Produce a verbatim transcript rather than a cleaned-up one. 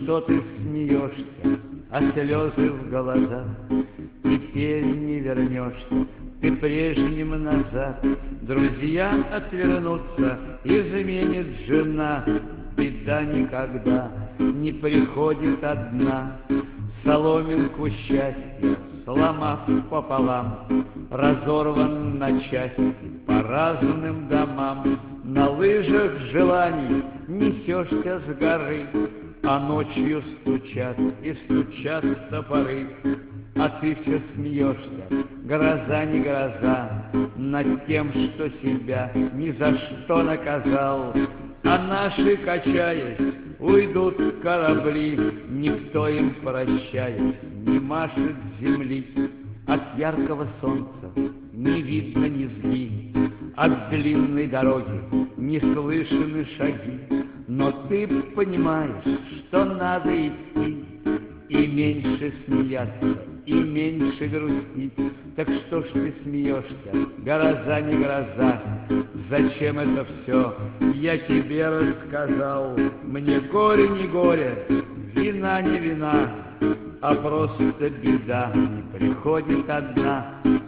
что ты смеешься, а слезы в глазах. Теперь не вернешься ты прежним назад. Друзья отвернутся, изменит жена. Беда никогда не приходит одна. Соломинку счастья, сломав пополам, разорван на части по разным домам. На лыжах желаний несешься с горы, а ночью стучат и стучат топоры. А ты все смеешься, гроза не гроза, над тем, что себя ни за что наказал. А наши, качаясь, уйдут корабли, никто им, прощаясь, не машет земли. От яркого солнца не видно низги, от длинной дороги не слышны шаги. Но ты понимаешь, что надо идти, и меньше смеяться, и меньше грустить. Так что ж ты смеешься, гроза не гроза? Зачем это все я тебе рассказал? Мне горе не горе, вина не вина, а просто беда не приходит одна.